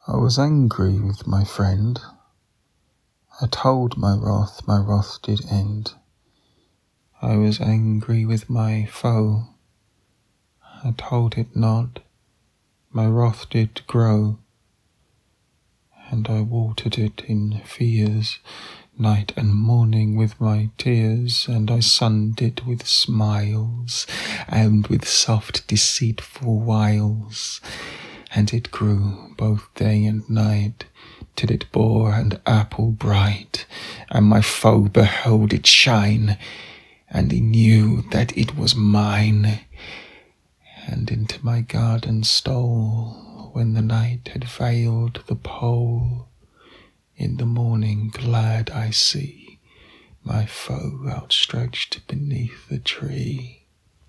I was angry with my friend. I told my wrath did end. I was angry with my foe. I told it not, my wrath did grow. And I watered it in fears, night and morning with my tears, and I sunned it with smiles, and with soft deceitful wiles. And it grew both day and night, till it bore an apple bright, and my foe beheld it shine, and he knew that it was mine, and into my garden stole, when the night had veiled the pole. In the morning glad I see my foe outstretched beneath the tree.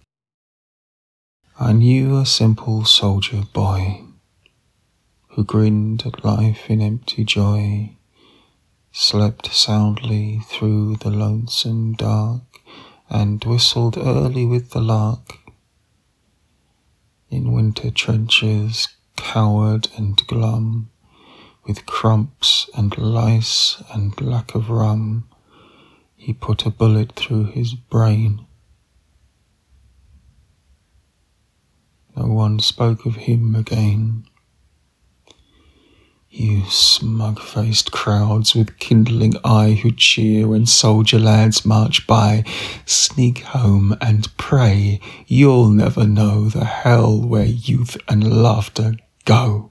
I knew a simple soldier boy, who grinned at life in empty joy, slept soundly through the lonesome dark, and whistled early with the lark. In winter trenches, coward and glum, with crumps and lice and lack of rum, he put a bullet through his brain. No one spoke of him again. You smug-faced crowds with kindling eye who cheer when soldier lads march by, sneak home and pray you'll never know the hell where youth and laughter go.